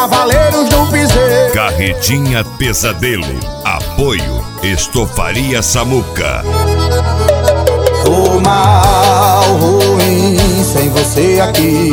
Cavaleiros do Piseiro. Carretinha Pesadelo. Apoio Estofaria Samuca. Tô mal, ruim, sem você aqui.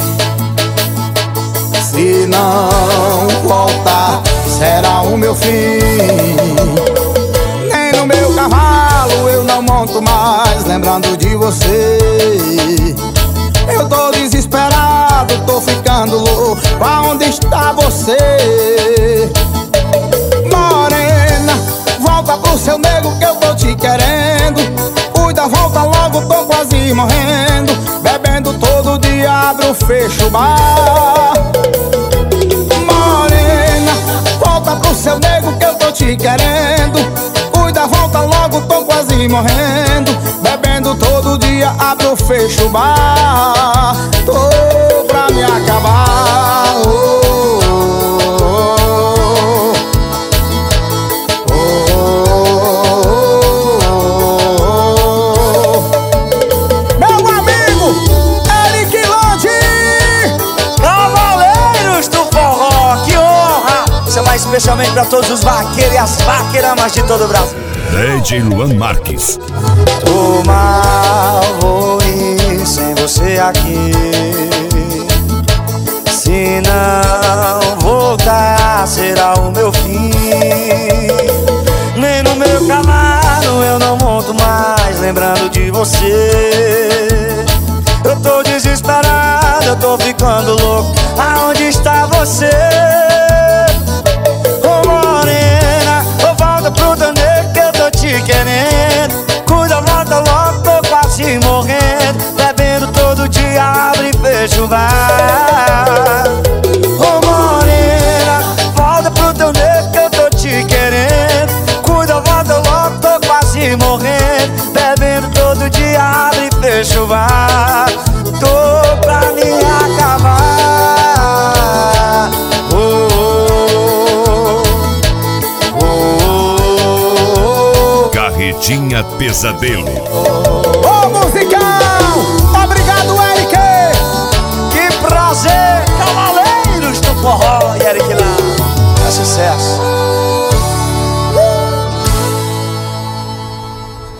Se não voltar, será o meu fim. Nem no meu cavalo eu não monto mais, lembrando de você. Eu tô desesperado, tô ficando louco. Aonde está você? Morena, volta pro seu nego que eu tô te querendo. Cuida, volta logo, tô quase morrendo. Bebendo todo dia, abro, fecho o bar. Morena, volta pro seu nego que eu tô te querendo. Cuida, volta logo, tô quase morrendo. Bebendo todo dia, abro, fecho o bar. Tô pra me acabar. Meu amigo Eric Lodi, Cavaleiros do Forró, que honra! Isso vai especialmente pra todos os vaqueiros e as vaqueiramas de todo o Brasil. DJ Luan Marques. Tô mal, ruim, sem você aqui. Se não voltar, será o meu fim. Nem no meu cavalo eu não monto mais, lembrando de você. Eu tô desesperado, eu tô ficando louco. Aonde está você? Ô morena, volta pro teu nego que eu tô te querendo. Cuida, volta logo, tô quase morrendo. Bebendo todo dia, abre e fecha o bar. Ô morena, volta pro teu nego que eu tô te querendo. Cuida, volta logo, tô quase morrendo. Bebendo todo dia, abre e fecha o bar. Tô pra me acabar. Carretinha Pesadelo.